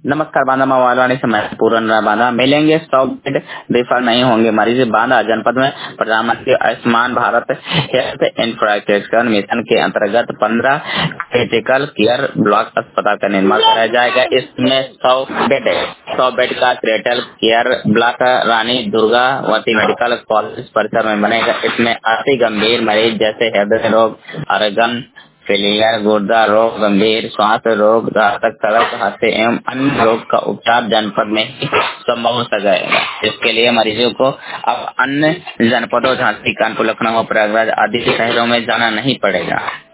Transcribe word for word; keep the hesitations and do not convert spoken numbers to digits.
नमस्कार बांदा मावालवाड़ी से मैं पूर्ण बांदा मिलेंगे सौ बेड रिफर नहीं होंगे मरीज। बांदा जनपद में प्रधानमंत्री Ayushman Bharat health infrastructure mission के अंतर्गत पंद्रह क्रिटिकल केयर ब्लॉक अस्पताल का निर्माण कराया जाएगा। इसमें सौ बेड सौ बेड का critical care block Rani Durgavati medical college परिसर में बनेगा। इसमें अति गंभीर मरीज जैसे हृदय रोग, ऑर्गन फेलियर, गुर्दा रोग, गंभीर श्वास रोग, घातक सड़क हादसे एवं अन्य रोग का उपचार जनपद में ही संभव हो सकेगा। इसके लिए मरीजों को अब अन्य जनपदों झांसी, कानपुर, लखनऊ, प्रयागराज आदि शहरों में जाना नहीं पड़ेगा।